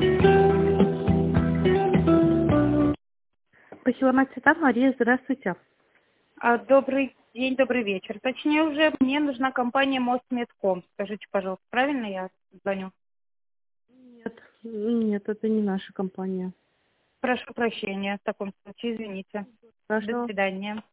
Похиломат Цветов, Мария, здравствуйте. Добрый день, добрый вечер. Точнее уже, мне нужна компания Мостмедком. Скажите, пожалуйста, правильно я звоню? Нет, это не наша компания. Прошу прощения, в таком случае, извините. До Хорошо. свидания.